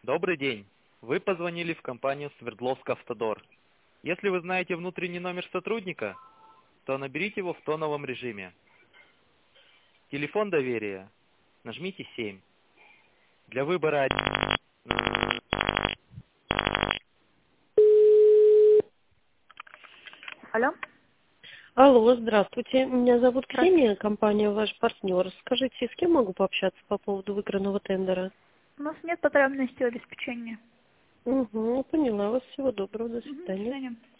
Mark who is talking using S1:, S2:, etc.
S1: Добрый день. Вы позвонили в компанию Свердловск Автодор. Если вы знаете внутренний номер сотрудника, то наберите его в тоновом режиме. Телефон доверия. Нажмите 7. Для выбора... Алло?
S2: Алло, здравствуйте. Меня зовут
S1: Здравствуйте.
S2: Ксения, компания «Ваш партнер». Скажите, с кем могу пообщаться по поводу выигранного тендера?
S1: У нас нет потребности в обеспечении.
S2: Угу, поняла вас. Всего доброго. До
S1: До
S2: свидания.
S1: свидания.